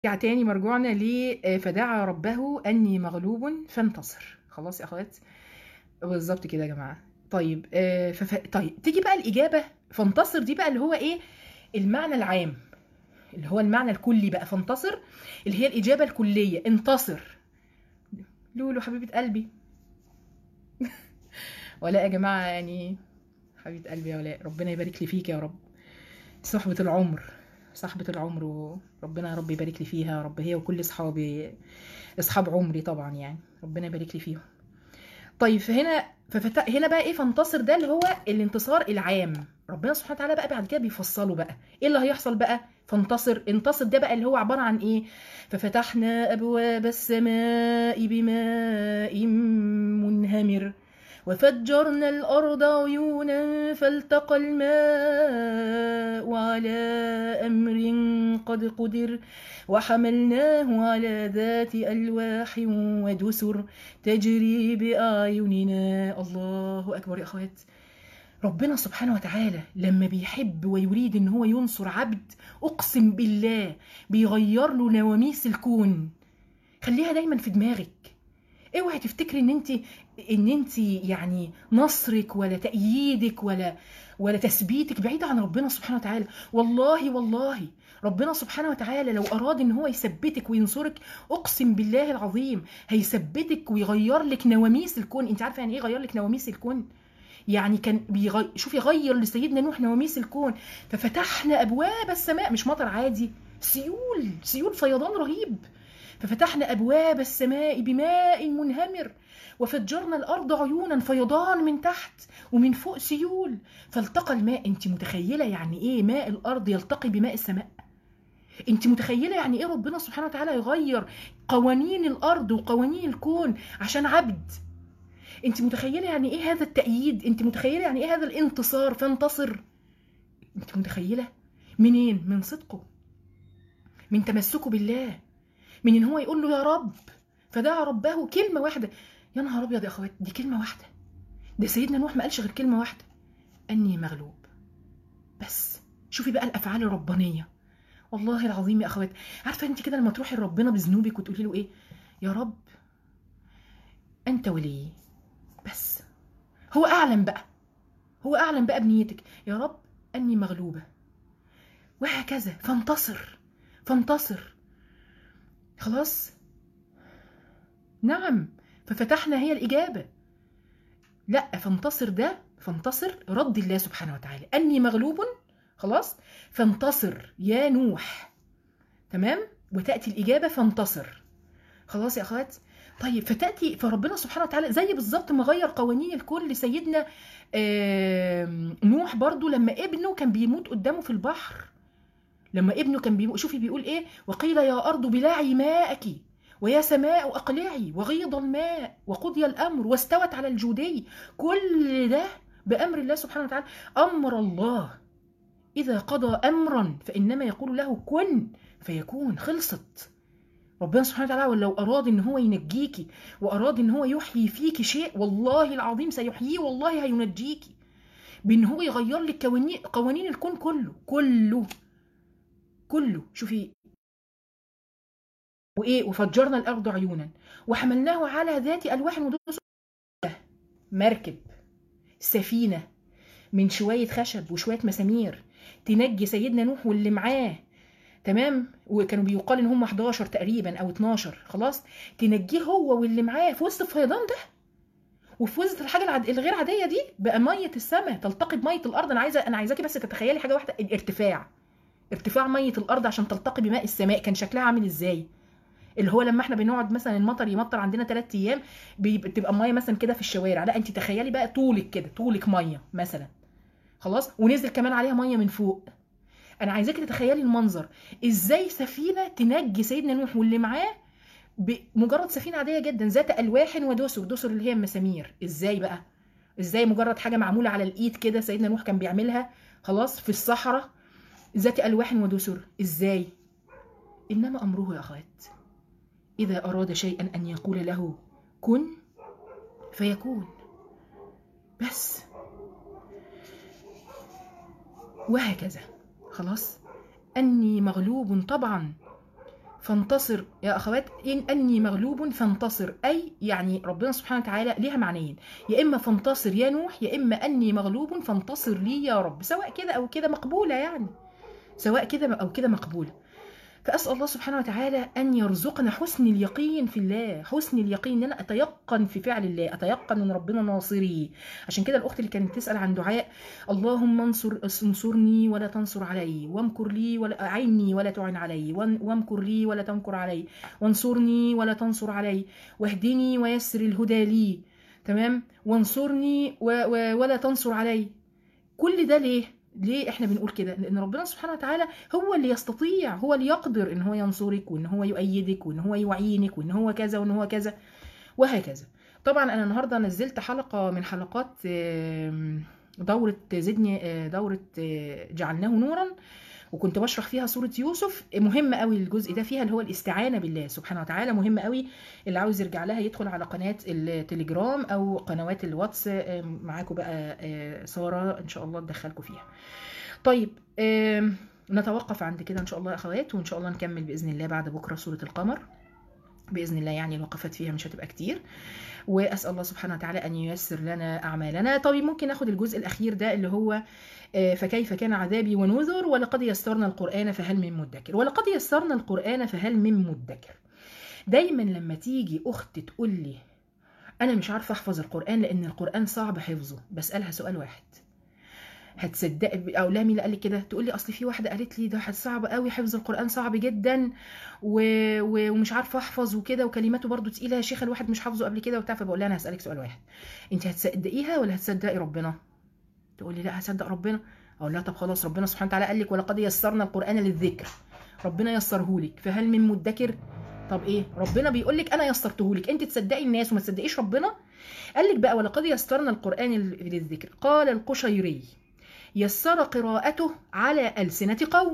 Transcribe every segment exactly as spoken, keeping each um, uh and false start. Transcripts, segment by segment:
نرجع تاني مرجوعنا ل فدعا ربه أني مغلوب فانتصر. خلاص يا أخوات، بالضبط كده يا جماعة. طيب آآ فف طيب تيجي بقى الإجابة فانتصر دي بقى اللي هو إيه، المعنى العام، اللي هو المعنى الكلي بقى فانتصر، اللي هي الإجابة الكلية، انتصر. لولو حبيبة قلبي. ولاء يا جماعة يعني حبيبة قلبي يا ولاء، ربنا يبارك لي فيك يا رب. صحبة العمر، صاحبة العمر، وربنا يا رب يبارك لي فيها يا رب، هي وكل أصحابي، أصحاب عمري طبعًا يعني، ربنا يبارك لي فيهم. طيب فهنا ففت... هنا بقى ايه فانتصر ده اللي هو الانتصار العام. ربنا سبحانه وتعالى بقى بعد كده بيفصله بقى ايه اللي هيحصل بقى. فانتصر انتصر ده بقى اللي هو عبارة عن ايه. ففتحنا ابواب السماء بماء منهمر وفجرنا الأرض عيونا فالتقى الماء على أمر قد قدر وحملناه على ذات ألواح ودسر تجري بأعيننا. الله أكبر يا أخوات. ربنا سبحانه وتعالى لما بيحب ويريد ان هو ينصر عبد، اقسم بالله بيغير له نواميس الكون. خليها دايما في دماغك، اوعي تفتكري ان انت ان انت يعني نصرك ولا تأييدك ولا ولا تثبيتك بعيد عن ربنا سبحانه وتعالى. والله والله ربنا سبحانه وتعالى لو اراد ان هو يثبتك وينصرك، اقسم بالله العظيم هيثبتك ويغير لك نواميس الكون. انت عارفه يعني ايه يغير لك نواميس الكون؟ يعني كان بيغير، شوف، يغير لسيدنا نوح نواميس الكون. ففتحنا ابواب السماء، مش مطر عادي، سيول، سيول فيضان رهيب. ففتحنا ابواب السماء بماء منهمر وفجرنا الارض عيونا، فيضان من تحت ومن فوق سيول. فالتقى الماء. انت متخيله يعني ايه ماء الارض يلتقي بماء السماء؟ انت متخيله يعني ايه ربنا سبحانه وتعالى يغير قوانين الارض وقوانين الكون عشان عبد؟ انت متخيله يعني ايه هذا التأييد؟ انت متخيله يعني ايه هذا الانتصار؟ فانتصر. انت متخيله منين؟ من صدقه، من تمسكه بالله، من ان هو يقول له يا رب. فدعا ربه كلمه واحده. يا نهار ابيض يا اخوات، دي كلمه واحده. ده سيدنا نوح ما قالش غير كلمه واحده، اني مغلوب. بس شوفي بقى الافعال الربانيه. والله العظيم يا اخوات، عارفه انت كده لما تروحي لربنا بذنوبك وتقولي له ايه؟ يا رب انت ولي. بس هو اعلم بقى، هو اعلم بقى بنيتك. يا رب اني مغلوبه، وهكذا. فانتصر، فانتصر. خلاص. نعم. ففتحنا هي الإجابة. لا، فانتصر ده فانتصر رد الله سبحانه وتعالى أني مغلوب. خلاص. فانتصر يا نوح. تمام. وتأتي الإجابة فانتصر. خلاص يا أخوات. طيب فتأتي فربنا سبحانه وتعالى زي بالظبط ما غير قوانين الكون لسيدنا نوح برضو لما ابنه كان بيموت قدامه في البحر. لما ابنه كان بيموت، شوفي بيقول ايه؟ وقيل يا أرض بلعي ماءك ويا سماء أقلعي وغيض الماء وقضي الأمر واستوت على الجودي. كل ده بأمر الله سبحانه وتعالى. أمر الله إذا قضى أمرا فإنما يقول له كن فيكون. خلصت. ربنا سبحانه وتعالى لو أراد إن هو ينجيكي وأراد إن هو يحيي فيكي شيء، والله العظيم سيحييه، والله هينجيكي بإن هو يغير لك قوانين قوانين الكون كله كله كله. شوفي وايه، وفجرنا الارض عيونا وحملناه على ذات الواح ودسر. مركب، سفينه من شويه خشب وشويه مسامير تنجي سيدنا نوح واللي معاه. تمام. وكانوا بيقال ان هم حداشر تقريبا او اتناشر. خلاص. تنجيه هو واللي معاه في وسط الفيضان ده وفي وسط الحاجه العد... الغير عاديه دي بقى ميه السماء تلتقي بميه الارض. انا عايزه انا عايزاكي بس تتخيلي حاجه واحده، الارتفاع، ارتفاع ميه الارض عشان تلتقي بماء السماء كان شكلها عامل ازاي؟ اللي هو لما احنا بنقعد مثلا المطر يمطر عندنا ثلاث ايام بتبقى ميه مثلا كده في الشوارع، لا انت تخيلي بقى طولك كده، طولك ميه مثلا. خلاص. ونزل كمان عليها ميه من فوق. انا عايزاكي تتخيلي المنظر، ازاي سفينه تنجي سيدنا نوح واللي معاه بمجرد سفينه عاديه جدا ذات الواح ودسر. دسر اللي هي المسامير. ازاي بقى؟ ازاي مجرد حاجه معموله على الايد كده سيدنا نوح كان بيعملها خلاص في الصحراء ذات الواح ودسر؟ ازاي؟ انما امره يا اخوات إذا أراد شيئا أن يقول له كن فيكون. بس. وهكذا. خلاص. أني مغلوب طبعا فانتصر يا اخوات، ان اني مغلوب فانتصر، اي يعني ربنا سبحانه وتعالى ليها معنيين، يا اما فانتصر يا نوح، يا اما اني مغلوب فانتصر لي يا رب، سواء كده او كده مقبوله يعني، سواء كده او كده مقبوله. فاسال الله سبحانه وتعالى ان يرزقنا حسن اليقين في الله، حسن اليقين ان انا اتيقن في فعل الله، اتيقن ان ربنا ناصري. عشان كده الاخت اللي كانت تسال عن دعاء اللهم انصر انصرني ولا تنصر علي، وامكر لي ولا اعني ولا تعن علي، وامكر لي ولا تمكر علي، وانصرني ولا تنصر علي، واهدني ويسر الهدى لي، تمام، وانصرني و و ولا تنصر علي. كل ده ليه؟ ليه احنا بنقول كده؟ لان ربنا سبحانه وتعالى هو اللي يستطيع، هو اللي يقدر ان هو ينصرك، وان هو يؤيدك، وان هو يعينك، وان هو كذا وان هو كذا وهكذا. طبعا انا النهارده نزلت حلقه من حلقات دوره زدني، دوره جعلناه نورا، وكنت بشرح فيها سورة يوسف. مهم قوي الجزء ده فيها اللي هو الاستعانة بالله سبحانه وتعالى، مهم قوي. اللي عاوز يرجع لها يدخل على قناة التليجرام او قنوات الواتس، معاكم بقى سارة ان شاء الله تدخلكم فيها. طيب نتوقف عند كده ان شاء الله يا اخوات، وان شاء الله نكمل باذن الله بعد بكرة سورة القمر باذن الله، يعني الوقفات فيها مش هتبقى كتير. واسال الله سبحانه وتعالى ان ييسر لنا اعمالنا. طيب ممكن ناخد الجزء الاخير ده اللي هو فكيف كان عذابي ونذر، ولقد يسرنا القرآن فهل من مدكر. ولقد يسرنا القرآن فهل من مدكر. دايما لما تيجي اخت تقول لي انا مش عارفه احفظ القرآن لان القرآن صعب حفظه، بسألها سؤال واحد، هتصدق او لا مين اللي قال لي كده؟ تقول لي اصل في واحده قالت لي ده صعب قوي، حفظ القرآن صعب جدا و... و... ومش عارفه احفظ وكده، وكلماته برضو تقيله يا شيخه، الواحد مش حافظه قبل كده وبتاع. فبقول لها انا هسألك سؤال واحد، انت هتصدقيها ولا هتصدقي ربنا؟ تقول لي لا هصدق ربنا. اقول لها طب خلاص، ربنا سبحانه وتعالى قال لك ولقد يسرنا القرآن للذكر، ربنا يسره لك، فهل من مدكر؟ طب ايه ربنا بيقول لك انا يسرته لك، انت تصدقي الناس وما تصدقيش ربنا؟ قال لك بقى ولقد يسرنا القرآن للذكر. قال القشيري يسر قراءته على ألسنة قوم،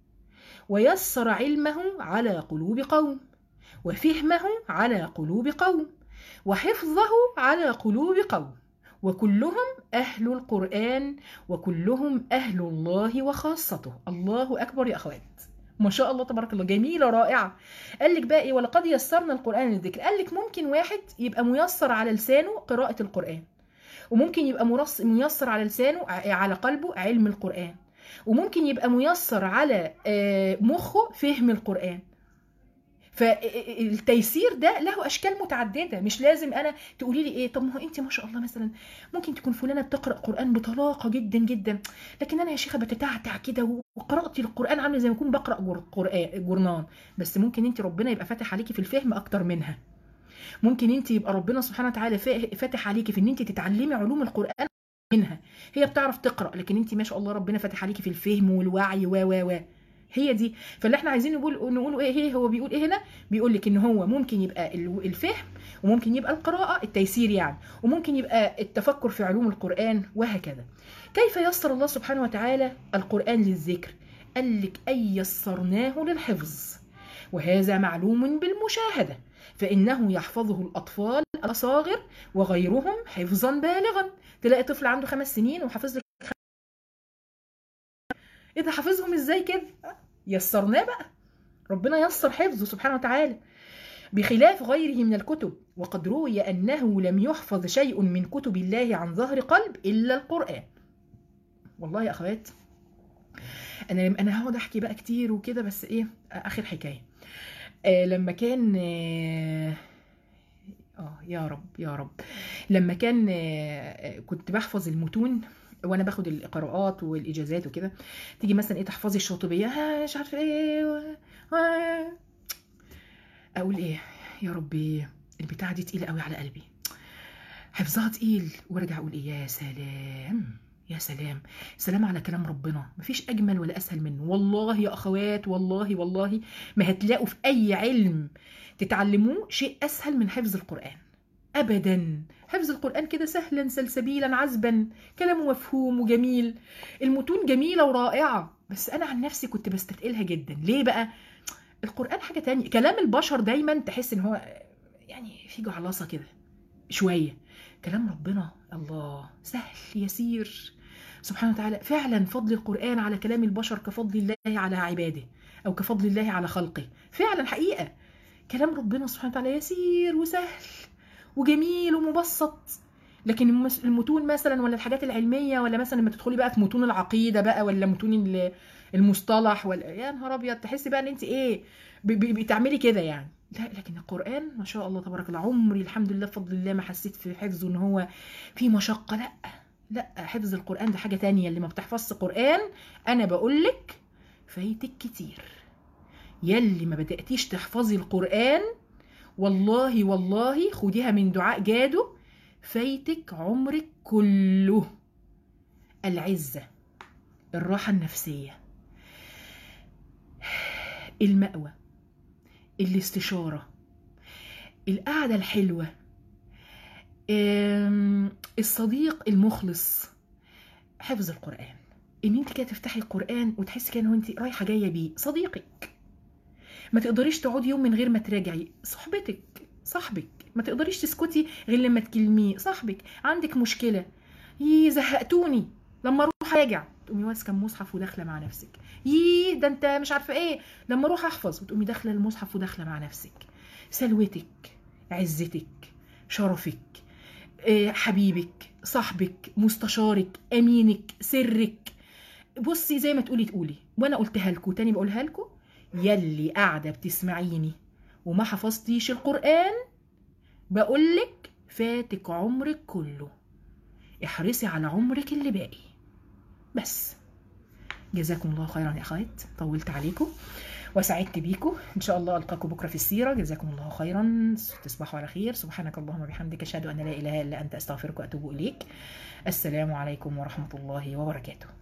ويسر علمه على قلوب قوم، وفهمه على قلوب قوم، وحفظه على قلوب قوم، وكلهم أهل القرآن، وكلهم أهل الله وخاصته. الله أكبر يا أخوات، ما شاء الله تبارك الله، جميلة رائعة. قال لك بقى إيه ولقد يسرنا القرآن للذكر؟ قال لك ممكن واحد يبقى ميسر على لسانه قراءة القرآن، وممكن يبقى ميسر على لسانه على قلبه علم القرآن، وممكن يبقى ميسر على مخه فهم القرآن. فالتيسير ده له اشكال متعدده، مش لازم انا تقولي لي ايه طب ما هو انت ما شاء الله مثلا ممكن تكون فلانه بتقرا قران بطلاقه جدا جدا، لكن انا يا شيخه بتتعتع كده وقراتي القران عامله زي ما اكون بقرا قران جورنان. بس ممكن انت ربنا يبقى فاتح عليكي في الفهم اكتر منها، ممكن انت يبقى ربنا سبحانه وتعالى فاتح عليكي في ان انت تتعلمي علوم القران منها. هي بتعرف تقرا لكن انت ما شاء الله ربنا فاتح عليكي في الفهم والوعي و و و هي دي. فاللي احنا عايزين نقول نقوله ايه؟ هي هو بيقول ايه هنا؟ بيقول لك ان هو ممكن يبقى الفهم، وممكن يبقى القراءه التيسير يعني، وممكن يبقى التفكر في علوم القران وهكذا. كيف يسر الله سبحانه وتعالى القران للذكر؟ قال لك اي يسرناه للحفظ، وهذا معلوم بالمشاهده، فانه يحفظه الاطفال الاصاغر وغيرهم حفظا بالغا. تلاقي طفل عنده خمس سنين وحافظ لك، ايه ده حافظهم ازاي كده؟ يسرناه بقى، ربنا يسر حفظه سبحانه وتعالى، بخلاف غيره من الكتب. وقد روي أنه لم يحفظ شيء من كتب الله عن ظهر قلب إلا القرآن. والله يا أخوات أنا أنا هقعد أحكي بقى كتير وكده، بس إيه آخر حكاية. آه لما كان آه, آه يا رب يا رب لما كان آه كنت بحفظ المتون وانا باخد القراءات والاجازات وكده، تيجي مثلا ايه تحفظي الشاطبيه ها مش عارفه ايه و... اقول ايه يا ربي البتاعه دي تقيله قوي على قلبي، حفظها تقيل، وارجع اقول ايه يا سلام يا سلام سلام على كلام ربنا، مفيش اجمل ولا اسهل منه. والله يا اخوات والله والله ما هتلاقوا في اي علم تتعلموه شيء اسهل من حفظ القرآن ابدا. حفظ القرآن كده سهلا سلسبيلا عذبا، كلامه مفهوم وجميل، المتون جميلة ورائعة، بس انا عن نفسي كنت بستثقلها جدا. ليه بقى؟ القرآن حاجة تانية، كلام البشر دايما تحس ان هو يعني في جعلصة كده شوية، كلام ربنا الله سهل يسير سبحانه وتعالى. فعلا فضل القرآن على كلام البشر كفضل الله على عباده، او كفضل الله على خلقه، فعلا حقيقه كلام ربنا سبحانه وتعالى يسير وسهل وجميل ومبسط. لكن المتون مثلا ولا الحاجات العلميه، ولا مثلا لما تدخلي بقى في متون العقيده بقى، ولا متون المصطلح، ولا يا نهار ابيض، تحسي بقى ان انت ايه بتعملي كده يعني. لا، لكن القران ما شاء الله تبارك الله، عمري الحمد لله بفضل الله ما حسيت في حفظه ان هو في مشقه. لا لا، حفظ القران ده حاجه تانية. اللي ما بتحفظش قران انا بقول لك فايتك كتير. يلي ما بداتيش تحفظي القران والله والله خديها من دعاء جادو، فايتك عمرك كله. العزة، الراحة النفسية، المأوى، الاستشارة، القعدة الحلوة، الصديق المخلص. حفظ القرآن، ان انت كده تفتحي القرآن وتحسي كده ان انت رايحة جاية بيه صديقك. ما تقدريش تقعدي يوم من غير ما تراجعي. صحبتك، صاحبك، ما تقدريش تسكتي غير لما تكلميه. صاحبك عندك مشكلة، يزهقتوني لما اروح اراجع، تقومي ماسكه المصحف وداخله مع نفسك. يي ده انت مش عارفه ايه، لما اروح احفظ وتقومي داخله المصحف وداخله مع نفسك. سلوتك، عزتك، شرفك، حبيبك، صاحبك، مستشارك، امينك، سرك. بصي زي ما تقولي تقولي، وانا قلتها لكم تاني بقولها لكم، يلي قاعده بتسمعيني وما حفظتيش القرآن بقولك فاتك عمرك كله. احرصي على عمرك اللي باقي بس. جزاكم الله خيرا يا اخوات، طولت عليكم وسعدت بيكم. ان شاء الله القاكم بكره في السيره. جزاكم الله خيرا، تصبحوا على خير. سبحانك اللهم وبحمدك، اشهد ان لا اله الا انت، استغفرك واتوب اليك. السلام عليكم ورحمه الله وبركاته.